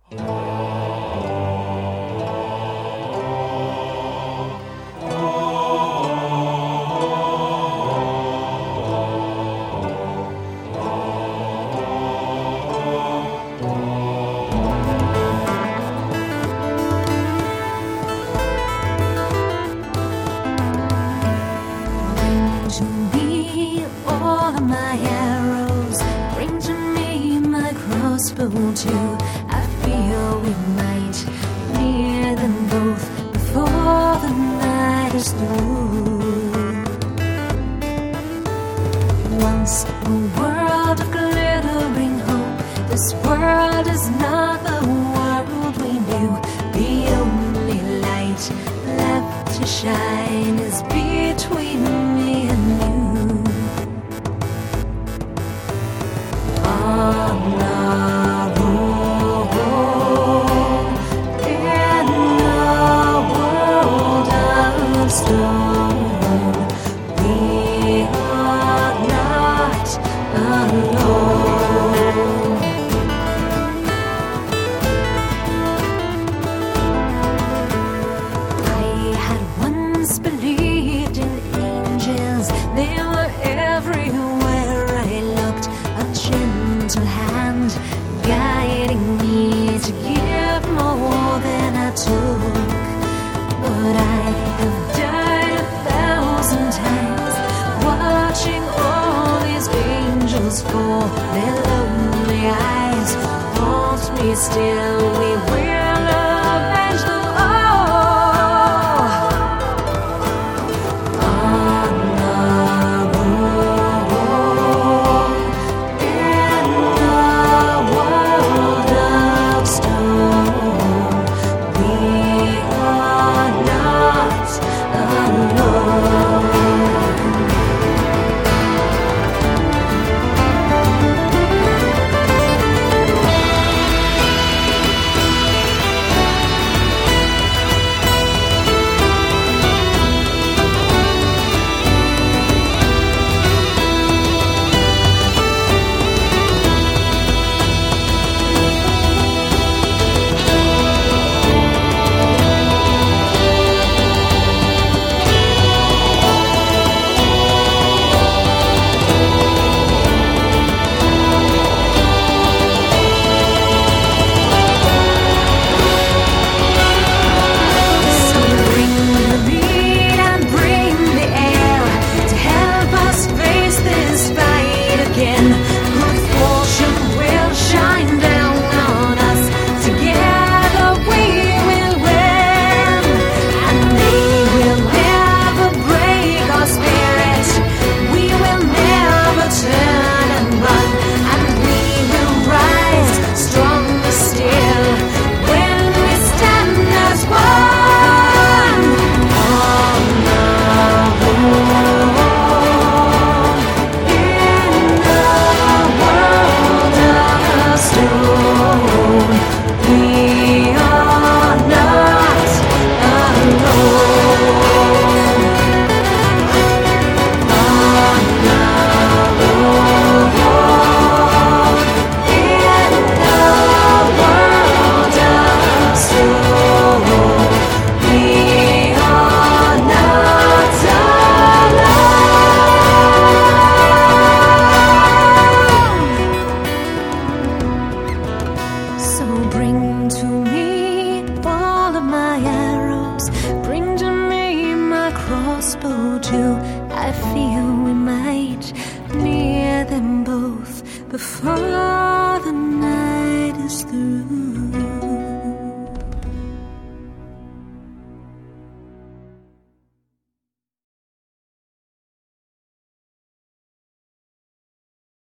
To me, all of my arrows, bring to me my crossbow too. I feel we might near them both before the night is through. Once a world of glittering hope, this world is not the world we knew. The only light left to shine is between me and you. On the road in a world of stone, we are not alone. I had once believed in angels, they were everywhere I looked. A gentle hand guiding me to give more than I took. But I have died 1,000 times watching all these angels fall. Their lonely eyes haunt me still. We will avenge them all. On the road in a world of stone, we are not alone. Crossbow too. I feel we might near them both before the night is through.